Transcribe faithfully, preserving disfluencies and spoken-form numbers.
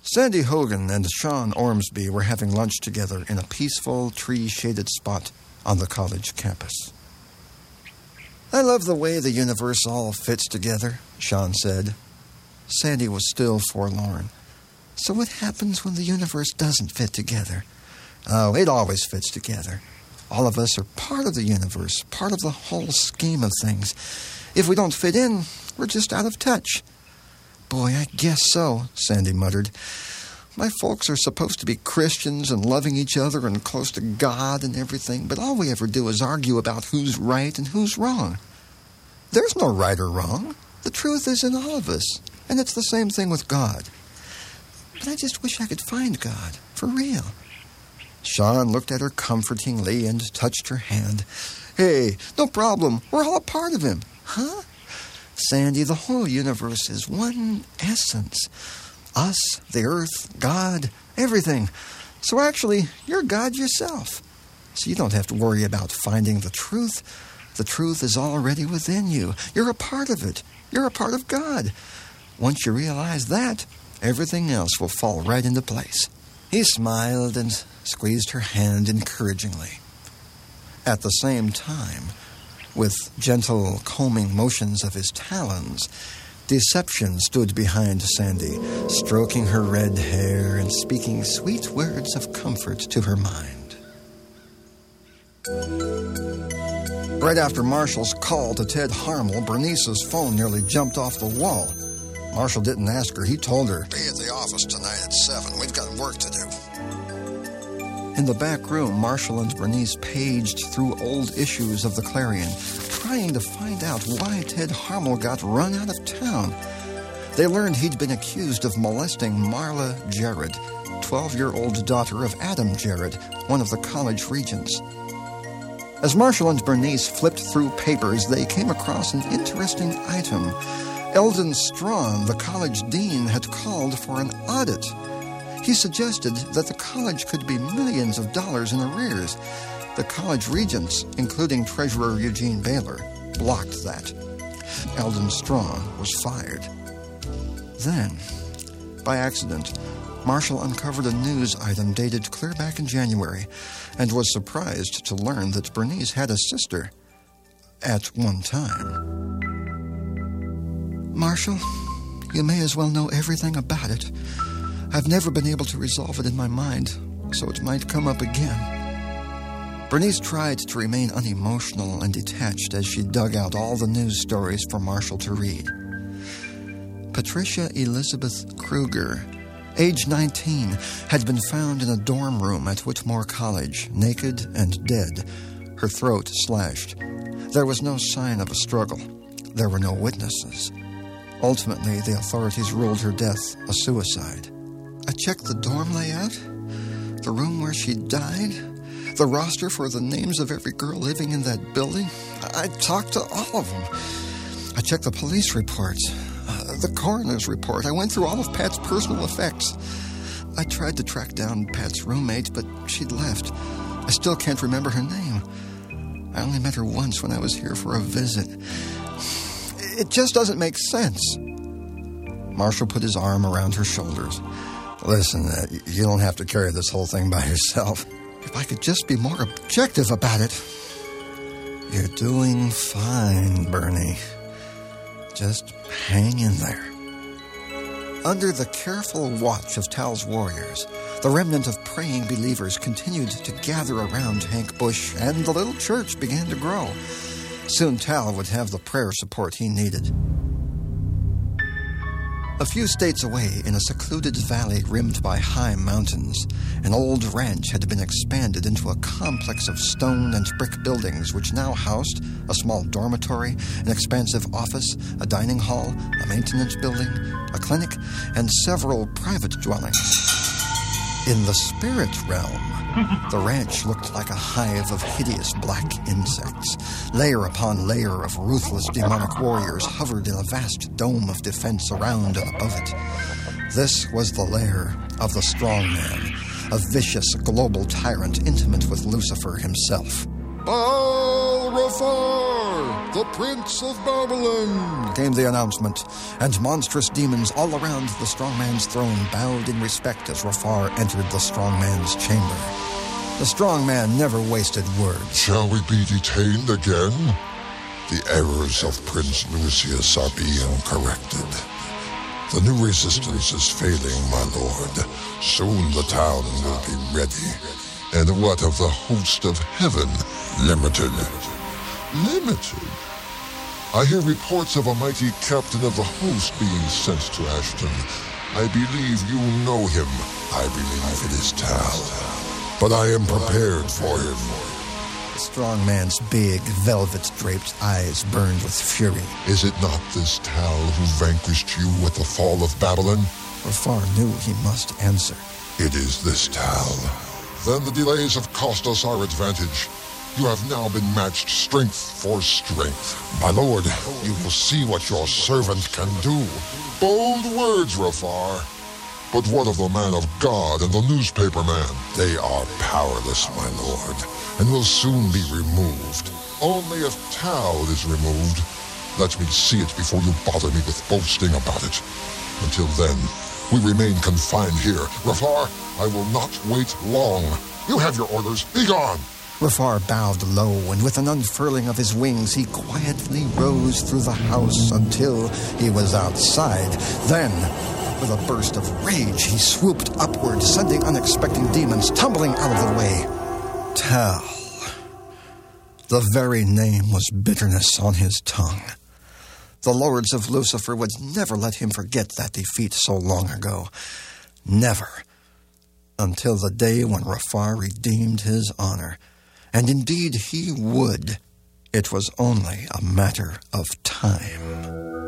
Sandy Hogan and Sean Ormsby were having lunch together in a peaceful, tree-shaded spot on the college campus. "I love the way the universe all fits together," Sean said. Sandy was still forlorn. "So what happens when the universe doesn't fit together?" "Oh, it always fits together. All of us are part of the universe, part of the whole scheme of things. If we don't fit in, we're just out of touch." "Boy, I guess so," Sandy muttered. "My folks are supposed to be Christians and loving each other and close to God and everything, but all we ever do is argue about who's right and who's wrong. There's no right or wrong. The truth is in all of us, and it's the same thing with God. But I just wish I could find God, for real." Sean looked at her comfortingly and touched her hand. "Hey, no problem. We're all a part of him." "Huh?" "Sandy, the whole universe is one essence. Us, the earth, God, everything. So actually, you're God yourself. So you don't have to worry about finding the truth. The truth is already within you. You're a part of it. You're a part of God. Once you realize that, everything else will fall right into place." He smiled and squeezed her hand encouragingly. At the same time, with gentle combing motions of his talons, Deception stood behind Sandy, stroking her red hair and speaking sweet words of comfort to her mind. Right after Marshall's call to Ted Harmel, Bernice's phone nearly jumped off the wall. Marshall didn't ask her. He told her, "Be at the office tonight at seven. We've got work to do." In the back room, Marshall and Bernice paged through old issues of the Clarion, trying to find out why Ted Harmel got run out of town. They learned he'd been accused of molesting Marla Jarrett, twelve-year-old daughter of Adam Jarrett, one of the college regents. As Marshall and Bernice flipped through papers, they came across an interesting item. Eldon Strawn, the college dean, had called for an audit. He suggested that the college could be millions of dollars in arrears. The college regents, including Treasurer Eugene Baylor, blocked that. Eldon Strawn was fired. Then, by accident, Marshall uncovered a news item dated clear back in January and was surprised to learn that Bernice had a sister at one time. "Marshall, you may as well know everything about it. I've never been able to resolve it in my mind, so it might come up again." Bernice tried to remain unemotional and detached as she dug out all the news stories for Marshall to read. Patricia Elizabeth Kruger, age nineteen, had been found in a dorm room at Whitmore College, naked and dead, her throat slashed. There was no sign of a struggle. There were no witnesses. Ultimately, the authorities ruled her death a suicide. I checked the dorm layout, the room where she died, the roster for the names of every girl living in that building. I talked to all of them. I checked the police reports, uh, the coroner's report. I went through all of Pat's personal effects. I tried to track down Pat's roommate, but she'd left. I still can't remember her name. I only met her once when I was here for a visit. It just doesn't make sense. Marshall put his arm around her shoulders. "Listen, uh, you don't have to carry this whole thing by yourself. If I could just be more objective about it." "You're doing fine, Bernie. Just hang in there." Under the careful watch of Tal's warriors, the remnant of praying believers continued to gather around Hank Bush, and the little church began to grow. Soon Tal would have the prayer support he needed. A few states away, in a secluded valley rimmed by high mountains, an old ranch had been expanded into a complex of stone and brick buildings which now housed a small dormitory, an expansive office, a dining hall, a maintenance building, a clinic, and several private dwellings. In the spirit realm, the ranch looked like a hive of hideous black insects. Layer upon layer of ruthless demonic warriors hovered in a vast dome of defense around and above it. This was the lair of the Strong Man, a vicious global tyrant intimate with Lucifer himself. "All Rafar, the Prince of Babylon, came the announcement, and monstrous demons all around the strongman's throne bowed in respect as Rafar entered the strongman's chamber. The strongman never wasted words. Shall we be detained again? The errors of Prince Lucius are being corrected. The new resistance is failing, my lord. Soon the town will be ready. And what of the host of heaven? Limited. Limited? I hear reports of a mighty captain of the host being sent to Ashton. I believe you know him. I believe it is Tal. But I am prepared for him. The strong man's big, velvet-draped eyes burned with fury. Is it not this Tal who vanquished you at the fall of Babylon? Rafar knew he must answer. It is this Tal. Then the delays have cost us our advantage. You have now been matched strength for strength. My lord, you will see what your servant can do. Bold words, Rafar. But what of the man of God and the newspaper man? They are powerless, my lord, and will soon be removed. Only if Tal is removed, let me see it before you bother me with boasting about it. Until then, we remain confined here. Rafar, I will not wait long. You have your orders. Be gone. Rafar bowed low, and with an unfurling of his wings, he quietly rose through the house until he was outside. Then, with a burst of rage, he swooped upward, sending unexpected demons tumbling out of the way. Tal. The very name was bitterness on his tongue. The lords of Lucifer would never let him forget that defeat so long ago. Never. Until the day when Rafar redeemed his honor. And indeed he would. It was only a matter of time.